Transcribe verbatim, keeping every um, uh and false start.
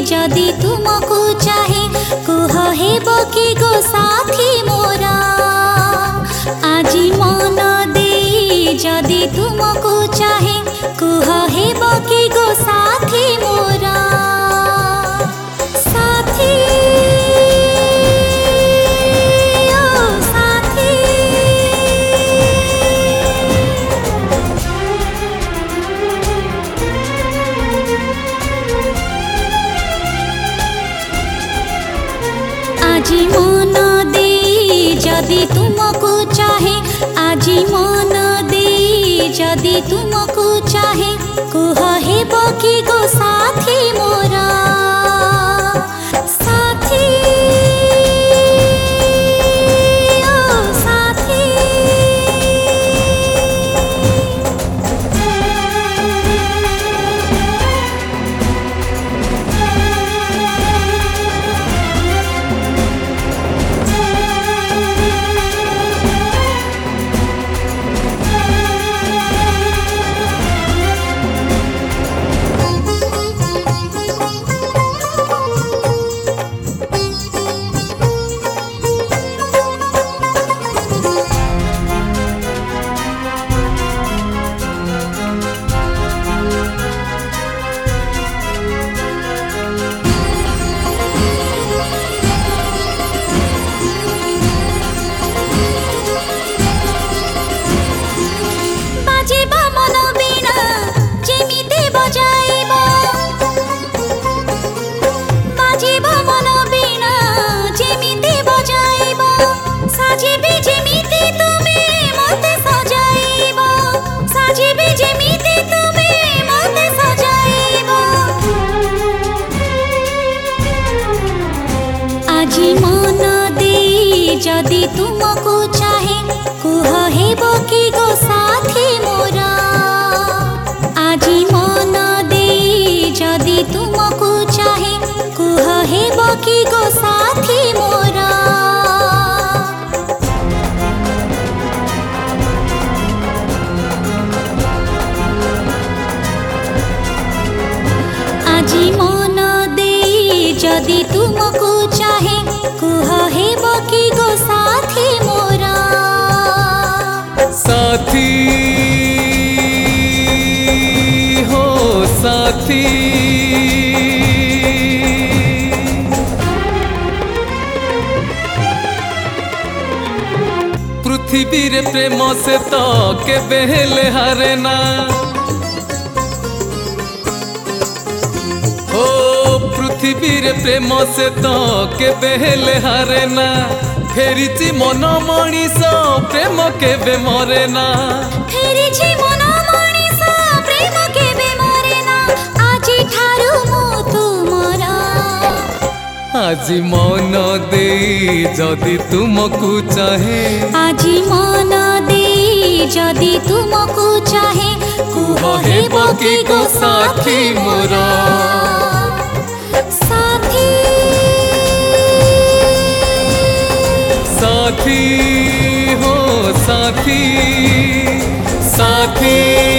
जदि तुमको चाहे कुह हेबो कि गो साथी मोरा आजी मन दे जदि तुमको चाहे कुह हेबो कि गो साथी मोरा साथी ओ साथी आजी मन दे जदि तुमको चाहे आजी मन दे जदि तुमको चाहे कुह हेबो कि गो साथी मोरा साथी ओ साथी आजी मन दे जदि तुमको चाहे कुह हेबो कि गो साथी मोरा आजी मन दे जदि तुमको चाहे कुह हेबो कि गो साथी मोरा आजी मन दे जदि तुमको चाहे कुह हेबो कि गो साथी मोरा साथी हो साथी पृथ्वी रे प्रेम से तो केबे हेले हारे ना ओ पृथ्वी रे प्रेम से तो केबे हेले हारे ना फेरिची मन मणिष प्रेम केबे मरे ना फेरिची मन मणिष प्रेम केबे मरे ना आजी ठारू मु तुमरा आजी मन दे जदि तुमको चाहे आजी मन दे जदि तुमको चाहे कुह हेबो कि गो साथी मोरा साथी साथी हो साथी साथी